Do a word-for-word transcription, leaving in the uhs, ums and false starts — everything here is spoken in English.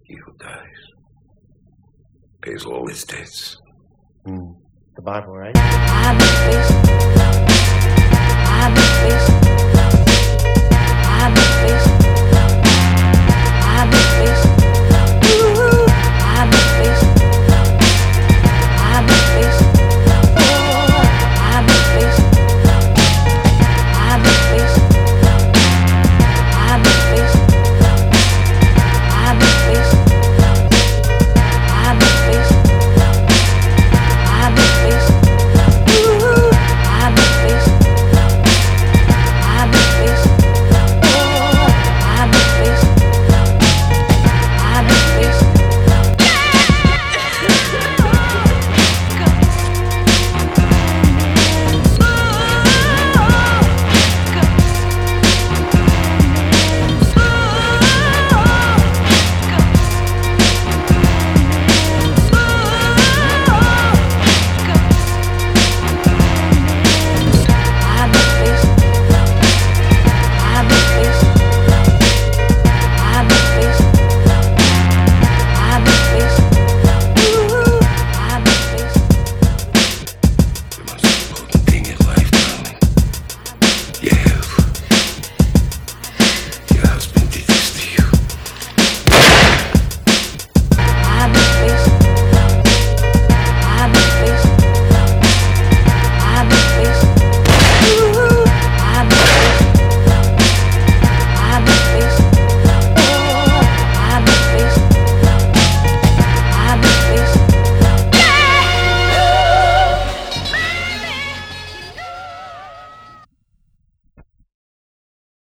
He who dies pays all his debts. Mm. The Bible, right? I've been facing, I've been facing, I've been facing.